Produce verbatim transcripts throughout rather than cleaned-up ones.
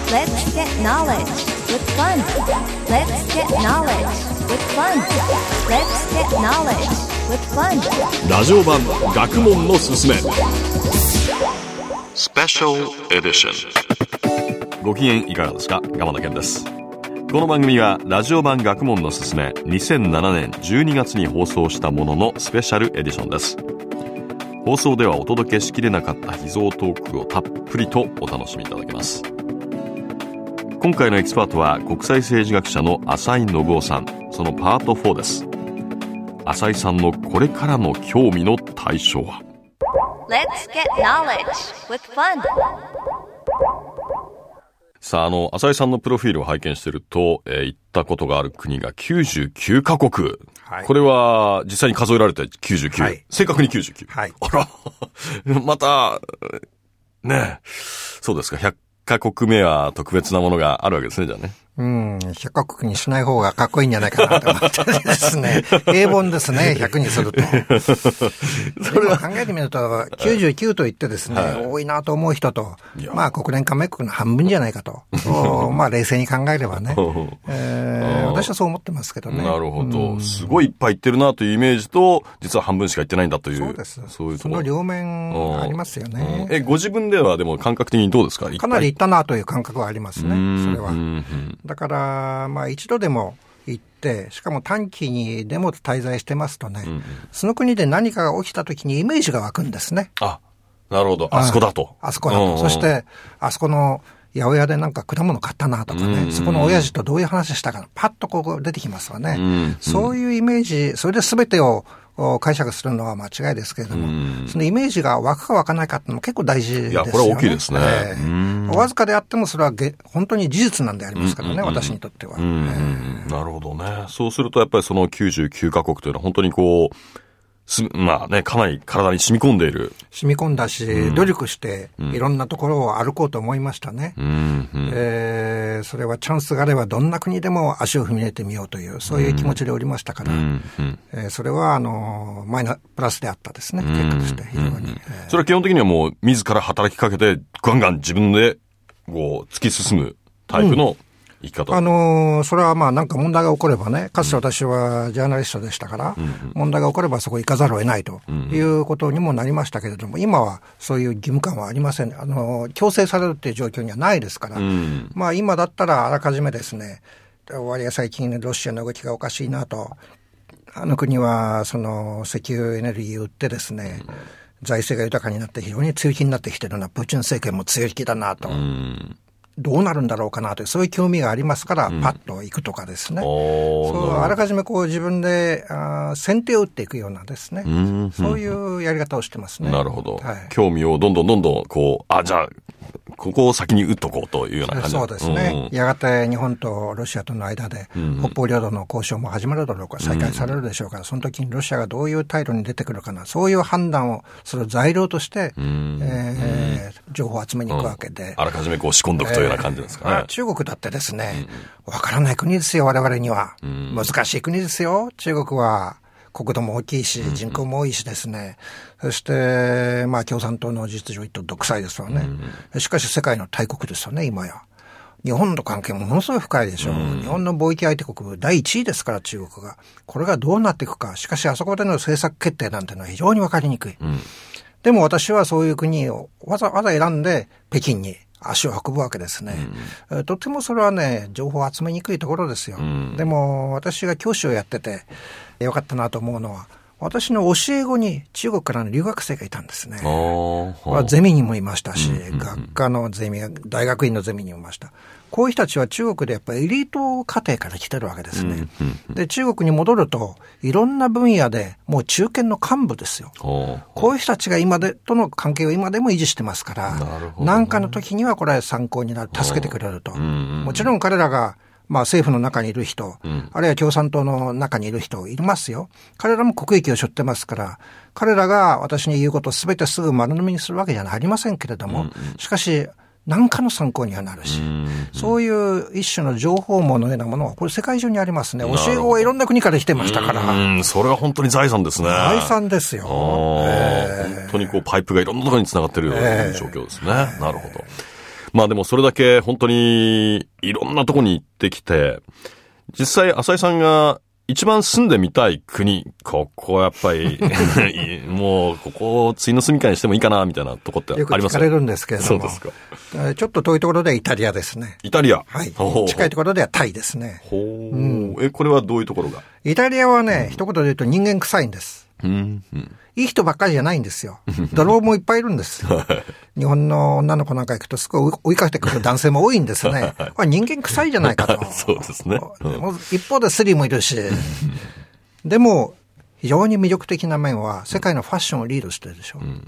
Let's get knowledge with fun. Let's get knowledge with fun. Let's get knowledge with fun. ラジオ版学問のすすめスペシャルエディション。ご機嫌いかがですか？鎌田健です。この番組はラジオ版学問のすすめにせんななねんじゅうにがつに放送したもののスペシャルエディションです。放送ではお届けしきれなかった秘蔵トークをたっぷりとお楽しみいただけます。今回のエキスパートは国際政治学者の浅井信夫さん。そのパートフォーです。浅井さんのこれからの興味の対象は Let's get knowledge with fun. さあ、あの浅井さんのプロフィールを拝見していると、えー、行ったことがある国がきゅうじゅうきゅうカ国、はい、これは実際に数えられてきゅうじゅうきゅう、はい、正確にきゅうじゅうきゅう、はい、あらまたねえ、そうですか、ひゃっカ国目は特別なものがあるわけですね。じゃあね、 うん、ひゃっカ国にしない方がかっこいいんじゃないかなと思ってですね。平凡ですね、ひゃくにすると。それは考えてみると、きゅうじゅうきゅうと言ってですね、はい、多いなと思う人と、まあ国連加盟国の半分じゃないかと。まあ冷静に考えればね、えー。私はそう思ってますけどね。 なるほど。うん、すごいいっぱい行ってるなというイメージと、実は半分しか行ってないんだという。 そうです。 そういうところ。 その両面ありますよね。 え、ご自分ではでも感覚的にどうですか？ かなり行ったなという感覚はありますね。それは。だから、まあ一度でも行って、しかも短期にでも滞在してますとね、うんうん、その国で何かが起きた時にイメージが湧くんですね。 あ、なるほど。あそこだと。 あそこだと。そして、あそこの八百屋でなんか果物買ったなとかね、うんうん、そこの親父とどういう話したか、パッとこう出てきますわね。うんうん、そういうイメージ、それで全てを解釈するのは間違いですけれども、うん、そのイメージが湧くか湧かないかってのも結構大事ですよね。 いや、これは大きいですね。 えー、わずかであってもそれは本当に事実なんでありますからね、うんうんうん、私にとっては、うんうんえー。なるほどね。そうするとやっぱりそのきゅうじゅうきゅうカ国というのは本当にこう、すまあね、かなり体に染み込んでいる。 染み込んだし、うん、努力して、いろんなところを歩こうと思いましたね。うんうんえー、それはチャンスがあればどんな国でも足を踏み入れてみようという、そういう気持ちでおりましたから、うんうんえー、それは、あの、マイナプラスであったですね、結果として、非常に、うんうんえー。 それは基本的にはもう、自ら働きかけて、ガンガン自分で、こう、突き進むタイプの、うん生き方。 あのー、それはまあなんか問題が起こればね、かつて私はジャーナリストでしたから、うん、問題が起こればそこ行かざるを得ないということにもなりましたけれども、今はそういう義務感はありません。あのー、強制されるっていう状況にはないですから、うん、まあ今だったらあらかじめですね、割合最近ロシアの動きがおかしいなと、あの国はその石油エネルギーを売ってですね、うん、財政が豊かになって非常に強気になってきてるのはプーチン政権も強気だなと。うんどうなるんだろうかなという、そういう興味がありますから、うん、パッと行くとかですね。そうあらかじめこう自分であ先手を打っていくようなですね、うん。そういうやり方をしてますね。 なるほど。はい、興味をどんどんどんどん、こう、あ、じゃあ、ここを先に打っとこうというような感じ。 そうですね。うん、やがて日本とロシアとの間で、うん、北方領土の交渉も始まるだろうか、再開されるでしょうから、うん、その時にロシアがどういう態度に出てくるかな、そういう判断をする材料として、うんえー、情報を集めに行くわけで。 うん、あらかじめこう仕込んでおくというような感じですかね。えー、 中国だってですね、わ、うん、からない国ですよ、我々には。うん、難しい国ですよ、中国は。国土も大きいし、人口も多いしですね。うん、そして、まあ共産党の実情一党独裁ですよね。うん、しかし世界の大国ですよね、今や。日本と関係もものすごい深いでしょう。うん、日本の貿易相手国だいいちいですから、中国が。これがどうなっていくか。しかしあそこでの政策決定なんてのは非常にわかりにくい。うん、でも私はそういう国をわざわざ選んで北京に足を運ぶわけですね。うん、とてもそれはね、情報を集めにくいところですよ。うん、でも私が教師をやっててよかったなと思うのは、私の教え子に中国からの留学生がいたんですね。ゼミにもいましたし、うん、学科のゼミ、大学院のゼミにもいました。こういう人たちは中国でやっぱりエリート家庭から来てるわけですね。で、中国に戻ると、いろんな分野でもう中堅の幹部ですよ。こういう人たちが今で、との関係を今でも維持してますから、何かの時にはこれは参考になる、助けてくれると。もちろん彼らが、まあ政府の中にいる人、うん、あるいは共産党の中にいる人いますよ。彼らも国益を背負ってますから、彼らが私に言うことを全てすぐ丸飲みにするわけじゃありませんけれども、うんうん、しかし何かの参考にはなるし、うんうん、そういう一種の情報網のようなものはこれ世界中にありますね。教え子はいろんな国から来てましたから。 うん、それは本当に財産ですね。 財産ですよ。 えー、本当にこうパイプがいろんなところに繋がってるような状況ですね。えー、なるほど。 まあでもそれだけ本当にいろんなとこに行ってきて、実際浅井さんが一番住んでみたい国、ここやっぱりもうここを次の住みかにしてもいいかなみたいなとこってありますか？ よく聞かれるんですけれども、そうですか。ちょっと遠いところではイタリアですね。 イタリア、 はい。近いところではタイですね。 ほう、うん、えこれはどういうところが？ イタリアはね、うん、一言で言うと人間臭いんです。 うんうん、 いい人ばっかりじゃないんですよ。泥棒もいっぱいいるんです。日本の女の子なんか行くとすごい追いかけてくる男性も多いんですね。これ人間臭いじゃないかと。 そうですね。うん、 一方でスリもいるし。でも非常に魅力的な面は世界のファッションをリードしてるでしょ。うんうんうん、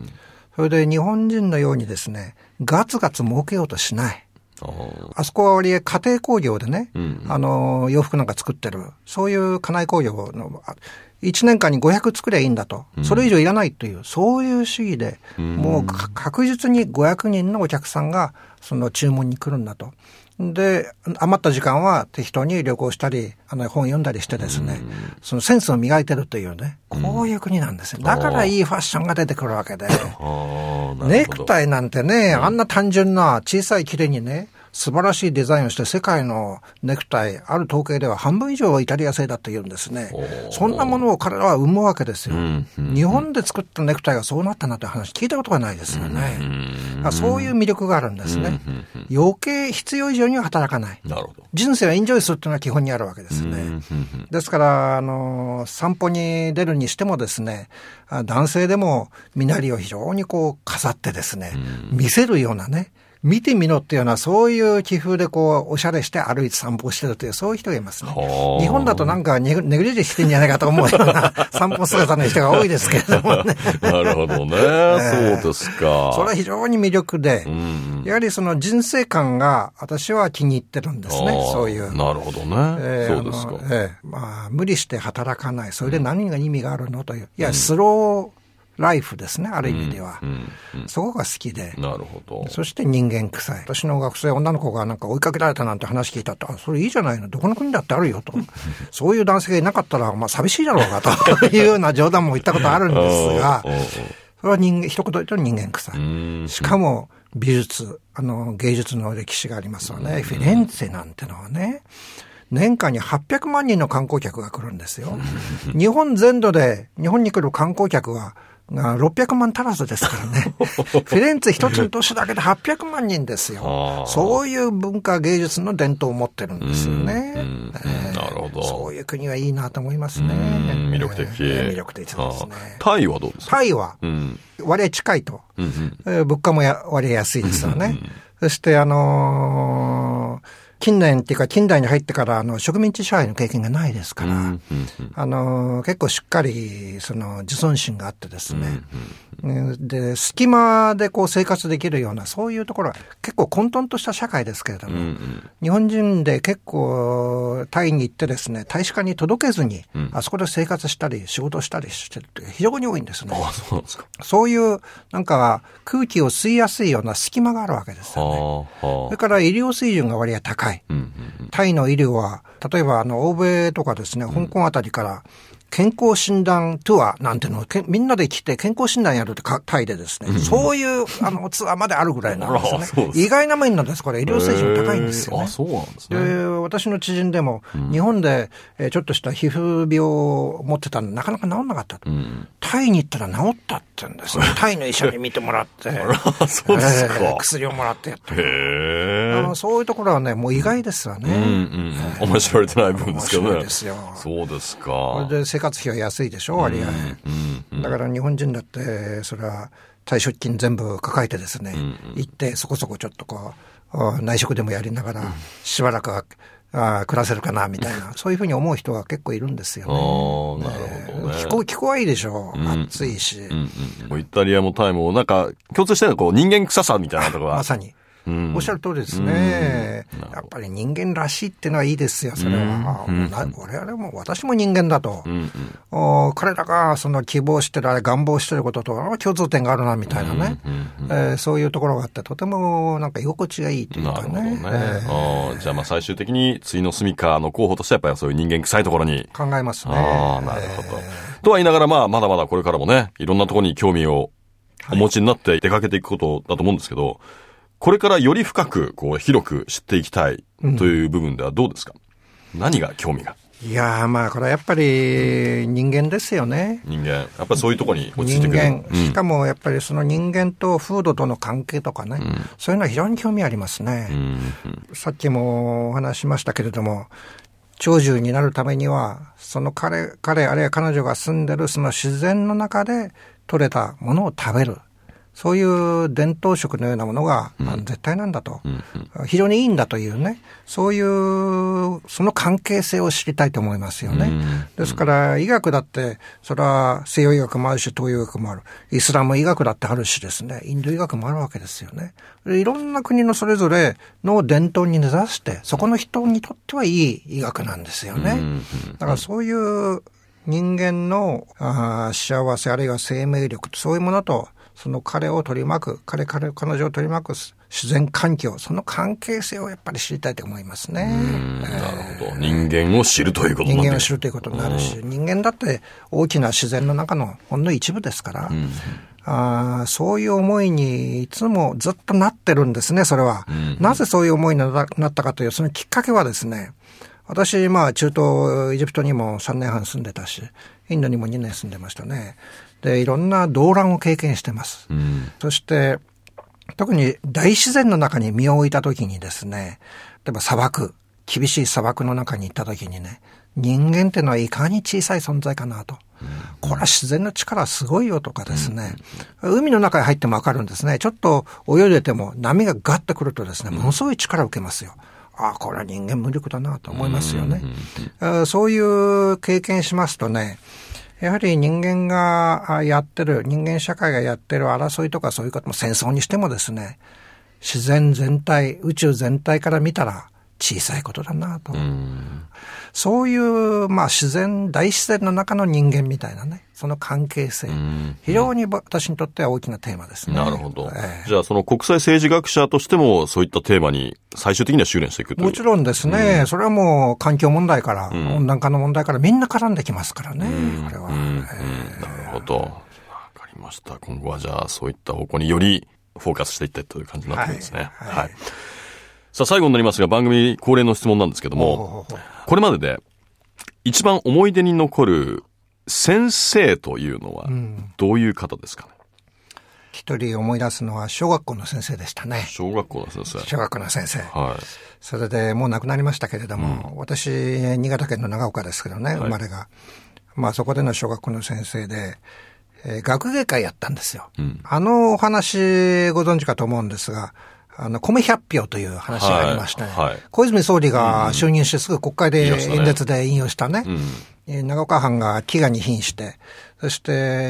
それで日本人のようにですね、ガツガツ儲けようとしない。あそこは割合家庭工業でね、うんうん、あの洋服なんか作ってる、そういう家内工業のいちねんかんにごひゃく作りゃいいんだと、それ以上いらないという、うん、そういう主義で、うん、もう確実にごひゃくにんのお客さんがその注文に来るんだと。で、余った時間は適当に旅行したり、あの本読んだりしてですね、うん、そのセンスを磨いてるというね、こういう国なんですよ。だからいいファッションが出てくるわけで。ネクタイなんてね、あんな単純な小さい切れにね、素晴らしいデザインをして世界のネクタイ、ある統計では半分以上はイタリア製だと言うんですね。そんなものを彼らは生むわけですよ。うんうん、日本で作ったネクタイがそうなったなという話聞いたことがないですよね。うんうん、そういう魅力があるんですね。うんうんうん、余計必要以上には働かない。 なるほど。 人生はエンジョイするというのは基本にあるわけですね。うんうんうん、ですから、あの、散歩に出るにしてもですね、男性でも身なりを非常にこう飾ってですね、うん、見せるようなね、見てみろっていうのはそういう気風でこうおしゃれして歩いて散歩してるというそういう人がいますね。日本だとなんかネグリジェしてんじゃないかと思うような散歩姿の人が多いですけれどもね。 なるほどね、えー。そうですか。 それは非常に魅力で、うん、やはりその人生観が私は気に入ってるんですね。そういう。 なるほどね。えー、そうですか。 えー、まあ無理して働かない。それで何が意味があるのという。いや、スローライフですね、ある意味では、うんうんうん、そこが好きで。 なるほど。 そして人間臭い。私の学生女の子がなんか追いかけられたなんて話聞いたと、あ、それいいじゃないの、どこの国だってあるよとそういう男性がいなかったらまあ寂しいだろうがというような冗談も言ったことあるんですがそれは人間、一言で言うと人間臭い。しかも美術、あの芸術の歴史がありますよね。フィレンツェなんてのはね、年間にはっぴゃくまんにんの観光客が来るんですよ。日本全土で日本に来る観光客はろっぴゃくまん足らずですからね。フィレンツェ一つの都市だけではっぴゃくまんにんですよ。そういう文化芸術の伝統を持ってるんですよね。うんうん、えー、なるほど。そういう国はいいなと思いますね。 魅力的、 えー。魅力的ですね。 タイはどうですか？ タイは、うん、割合近いと、うんうんえー。物価もや割合安いですよね。うんうん、そしてあのー近年っていうか近代に入ってからあの植民地支配の経験がないですから、うんうんうん、あの結構しっかりその自尊心があってですね、うんうん、で隙間でこう生活できるようなそういうところは結構混沌とした社会ですけれども、うんうん、日本人で結構タイに行ってですね大使館に届けずに、うん、あそこで生活したり仕事したりしてるって非常に多いんですね。 あ、そうなんですか。 そういうなんか空気を吸いやすいような隙間があるわけですよね。はあはあ、それから医療水準が割合高い。うんうんうん、タイの医療は例えばあの欧米とかですね、香港あたりから健康診断ツアーなんていうのをみんなで来て健康診断やるってタイでですね、うん、そういうあのツアーまであるぐらいなんですね。意外な面なんです。これ医療水準高いんですよね。 あ、そうなんですね。 で、私の知人でも、うん、日本でちょっとした皮膚病を持ってたのなかなか治んなかったと、うん、タイに行ったら治ったって言うんですよ。タイの医者に見てもらってそうですか、 えー、薬をもらってやってへあのそういうところはねもう意外ですわね、うんうんうんえー、面白いてない分ですけどね。 面白いですよ。 そうですか。 これで生活費は安いでしょ割合、うんうんうん、だから日本人だってそれは退職金全部抱えてですね、うんうん、行ってそこそこちょっとこう内職でもやりながらしばらくはあ暮らせるかなみたいなそういうふうに思う人が結構いるんですよね。 あなるほどね。 気候、気候はいいでしょう、うん、暑いし、うんうん、イタリアもタイもなんか共通してるのはこう人間臭さみたいなところがまさにうん、おっしゃる通りですね、うん、やっぱり人間らしいっていうのはいいですよそれは、うん、我々も私も人間だと、うんうん、お彼らがその希望してるあれ願望してることと共通点があるなみたいなね、うんうんうんえー、そういうところがあってとてもなんか居心地がいいというかね。なるほどね、えー、 あじゃあまあ最終的に次の住処の候補としてやっぱりそういう人間臭いところに考えますね。 あなるほど、えー、とは言いながらまあまだまだこれからもねいろんなところに興味をお持ちになって出かけていくことだと思うんですけどこれからより深く、こう、広く知っていきたいという部分ではどうですか？うん、何が興味が？ いやー、まあ、これはやっぱり人間ですよね。 人間。やっぱりそういうところに落ち着いてくる。 人間。しかもやっぱりその人間と風土との関係とかね、うん、そういうのは非常に興味ありますね。うんうん、さっきもお話しましたけれども、長寿になるためには、その彼、彼、あるいは彼女が住んでるその自然の中で取れたものを食べる。そういう伝統食のようなものが、うん、絶対なんだと、うんうん、非常にいいんだというね、そういうその関係性を知りたいと思いますよね。うんうん、ですから医学だってそれは西洋医学もあるし東洋医学もある、イスラム医学だってあるしですね、インド医学もあるわけですよね。いろんな国のそれぞれの伝統に根ざしてそこの人にとってはいい医学なんですよね。うんうん、だからそういう人間のあ幸せあるいは生命力そういうものとその彼を取り巻く、彼、彼、彼女を取り巻く自然環境、その関係性をやっぱり知りたいと思いますね。 うん、なるほど。人間を知るということになる。 人間を知るということになるし、人間だって大きな自然の中のほんの一部ですから、うん、あそういう思いにいつもずっとなってるんですね、それは。うん、なぜそういう思いになったかという、そのきっかけはですね、私、まあ中東、エジプトにもさんねんはん住んでたし、インドにもにねん住んでましたね。で、いろんな動乱を経験してます。うん、そして、特に大自然の中に身を置いたときにですね、例えば砂漠、厳しい砂漠の中に行ったときにね、人間ってのはいかに小さい存在かなと。うん、これは自然の力すごいよとかですね、うん、海の中に入ってもわかるんですね。ちょっと泳いでても波がガッと来るとですね、ものすごい力を受けますよ。ああ、これは人間無力だなと思いますよね。うんうん、そういう経験しますとね、やはり人間がやってる、人間社会がやってる争いとかそういうことも戦争にしてもですね、自然全体、宇宙全体から見たら小さいことだなと。うん、そういう、まあ自然、大自然の中の人間みたいなね、その関係性。うん、非常に私にとっては大きなテーマですね。 なるほど。えー、じゃあその国際政治学者としてもそういったテーマに最終的には修練していくという。 もちろんですね。うん、それはもう環境問題から、うん、温暖化の問題からみんな絡んできますからね。うん、これは。うん、 えー、なるほど。わかりました。今後はじゃあそういった方向によりフォーカスしていってという感じになってるんですね。はい。はいはい、さあ最後になりますが番組恒例の質問なんですけども、これまでで一番思い出に残る先生というのはどういう方ですかね？ 一人思い出すのは小学校の先生でしたね。 小学校の先生。 小学校の先生。 はい。 それでもう亡くなりましたけれども、うん、私、新潟県の長岡ですけどね、生まれが。はい、まあそこでの小学校の先生で、えー、学芸会やったんですよ。うん、あのお話ご存知かと思うんですが、あの、米百票という話がありまして、はいはい、小泉総理が就任してすぐ国会で演説で引用したね、うん、長岡藩が飢餓に瀕して、そして、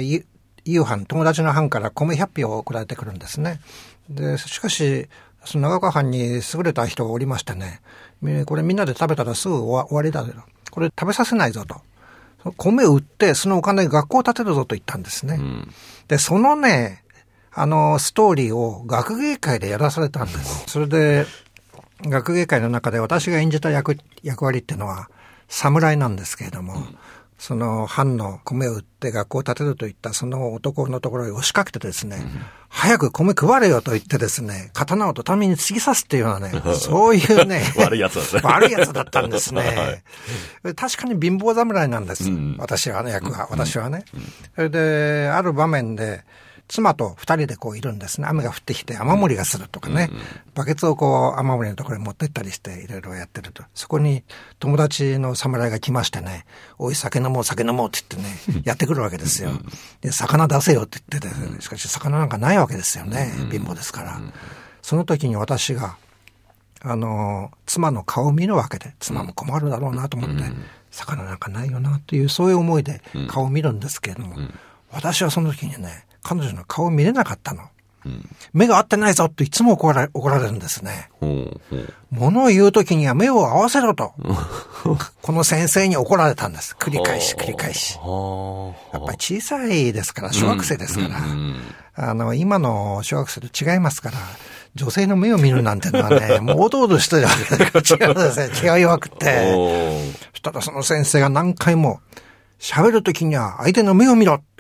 夕飯、友達の藩から米百票を送られてくるんですね。で、しかし、その長岡藩に優れた人がおりましてね、これみんなで食べたらすぐ終わりだよ。これ食べさせないぞと。米を売って、そのお金で学校を建てるぞと言ったんですね。うん、で、そのね、あの、ストーリーを学芸会でやらされたんです。それで、学芸会の中で私が演じた役、役割っていうのは、侍なんですけれども、うん、その藩の米を売って学校を建てるといったその男のところに押しかけてですね、うん、早く米配れよと言ってですね、刀を畳に突き刺すっていうようなね、そういうね、 悪いやつだね。 悪いやつだったんですね。はい、確かに貧乏侍なんです。うん、私はね、役は、私はね。うん、それで、ある場面で、妻と二人でこういるんですね。雨が降ってきて雨漏りがするとかね。うんうん、バケツをこう雨漏りのところに持ってったりしていろいろやってると。そこに友達の侍が来ましてね、おい酒飲もう酒飲もうって言ってね、やってくるわけですよ。で、魚出せよって言ってて、しかし魚なんかないわけですよね。貧乏ですから。その時に私が、あの、妻の顔を見るわけで、妻も困るだろうなと思って、魚なんかないよなという、そういう思いで顔を見るんですけれども、私はその時にね、彼女の顔を見れなかったの。うん、目が合ってないぞといつも怒られ、怒られるんですね。ほうほう、物を言うときには目を合わせろと。この先生に怒られたんです。繰り返し繰り返し。やっぱり小さいですから、小学生ですから。うんうん、あの、今の小学生と違いますから、女性の目を見るなんてのはね、もうおどおどしてるわけだから違うんですね。気が弱くて。そしたらその先生が何回も、喋るときには相手の目を見ろ。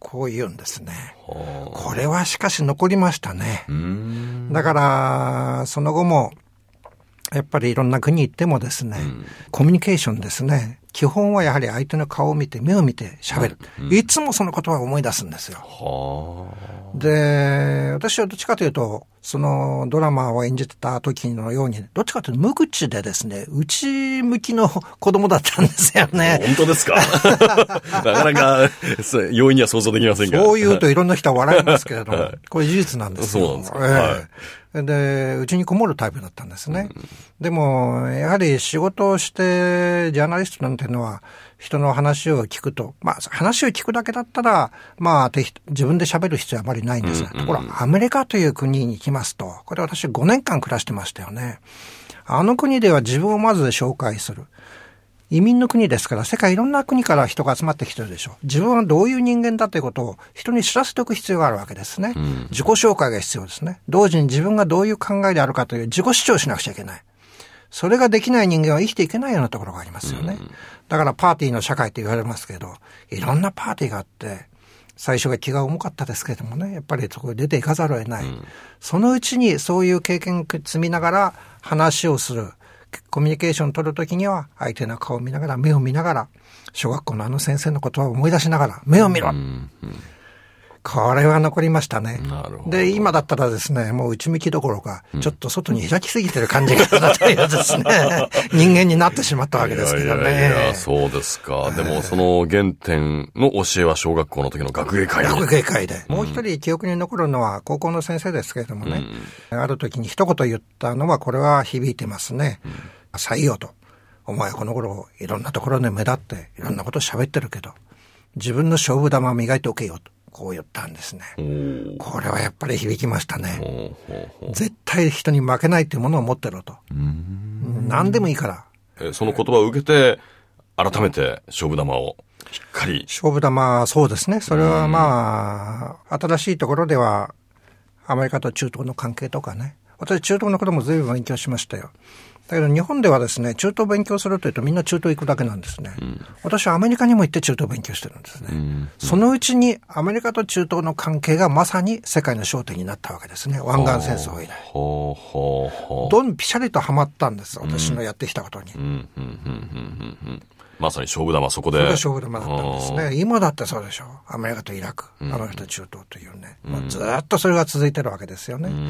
こう言うんですね。これはしかし残りましたね。 うーんだからその後もやっぱりいろんな国行ってもですね、うん、コミュニケーションですね。基本はやはり相手の顔を見て目を見て喋る、うん、いつもその言葉を思い出すんですよ。 はで、私はどっちかというとそのドラマを演じてた時のようにどっちかというと無口でですね、内向きの子供だったんですよね。 本当ですか？なかなか容易には想像できませんが、 そう言うといろんな人は笑いますけれども、はい、これ事実なんですよ。 そうなんですか、 えーはいで、うちにこもるタイプだったんですね。うん、でも、やはり仕事をして、ジャーナリストなんていうのは、人の話を聞くと、まあ、話を聞くだけだったら、まあ、自分で喋る必要はあまりないんですが、うんうん、ところが、アメリカという国に行きますと、これ私ごねんかん暮らしてましたよね。あの国では自分をまず紹介する。移民の国ですから世界いろんな国から人が集まってきてるでしょう。自分はどういう人間だということを人に知らせておく必要があるわけですね、うん、自己紹介が必要ですね。同時に自分がどういう考えであるかという自己主張しなくちゃいけない。それができない人間は生きていけないようなところがありますよね、うん、だからパーティーの社会と言われますけど、いろんなパーティーがあって最初が気が重かったですけれどもね、やっぱりそこに出ていかざるを得ない、うん、そのうちにそういう経験を積みながら話をする、コミュニケーションを取るときには相手の顔を見ながら、目を見ながら、小学校のあの先生の言葉を思い出しながら目を見ろ、うんうん、これは残りましたね。 なるほど。 で、今だったらですね、もう内向きどころか、うん、ちょっと外に開きすぎてる感じがだったりですね人間になってしまったわけですけどね。 いやいやいや、そうですか。でもその原点の教えは小学校の時の学芸会で。 学芸会で。もう一人記憶に残るのは高校の先生ですけれどもね、うん、ある時に一言言ったのはこれは響いてますね。うん、採用と。お前この頃いろんなところで目立っていろんなこと喋ってるけど、自分の勝負玉を磨いておけよと。こう言ったんですね。これはやっぱり響きましたね。絶対人に負けないというものを持ってろと。うーん、何でもいいから。 えその言葉を受けて改めて勝負玉をしっかり。 勝負玉、そうですね。それはまあ新しいところではアメリカと中東の関係とかね。私中東のことも随分勉強しましたよ。だけど日本ではですね、中東を勉強するというとみんな中東行くだけなんですね、うん、私はアメリカにも行って中東を勉強してるんですね、うんうん、そのうちにアメリカと中東の関係がまさに世界の焦点になったわけですね。湾岸戦争以来ほうほうほうどんぴしゃりとはまったんです、私のやってきたことに、うんうんうんうんうん、まさに勝負玉そこで。 それが勝負玉だったんですね。今だってそうでしょう。アメリカとイラク、アメリカと中東というね、うんまあ、ずっとそれが続いてるわけですよね、うん、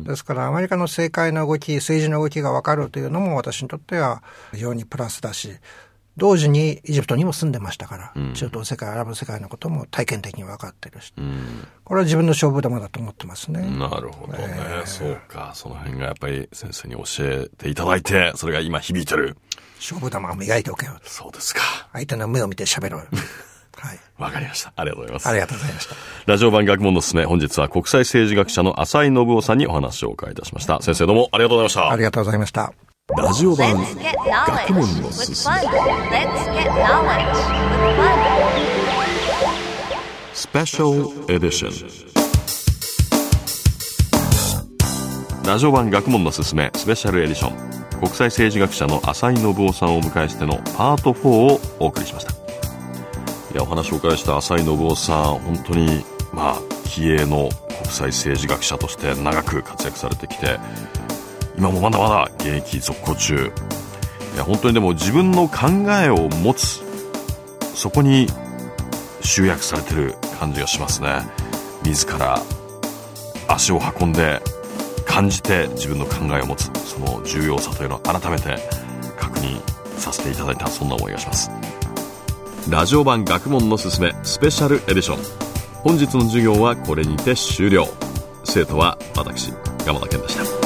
ですからアメリカの政界の動き、政治の動きが分かるというのも私にとっては非常にプラスだし、同時にエジプトにも住んでましたから、うん、中東世界、アラブ世界のことも体験的に分かってるし、うん、これは自分の勝負玉だと思ってますね。 なるほどね、えー、そうか。その辺がやっぱり先生に教えていただいて、それが今響いてる。 勝負玉を磨いておけよ。 そうですか。 相手の目を見て喋ろうよ。はい。 わかりました。ありがとうございます。 ありがとうございました。 ラジオ版学問のすすめ、本日は国際政治学者の浅井信夫さんにお話をお伺いいたしました。先生どうもありがとうございました。 ありがとうございました。 ラジオ版学問のすすめ。スペシャルエディション。ラジオ版学問のすすめスペシャルエディション。国際政治学者の浅井信夫さんをお迎えしてのパートフォーをお送りしました。いや、お話をお伺いした浅井信夫さん、本当にまあ気鋭の国際政治学者として長く活躍されてきて、今もまだまだ現役続行中。いや、本当にでも自分の考えを持つ、そこに集約されてる感じがしますね。自ら足を運んで感じて自分の考えを持つ、その重要さというのを改めて確認させていただいた、そんな思いがします。ラジオ版学問のすすめスペシャルエディション。本日の授業はこれにて終了。生徒は私、山田健でした。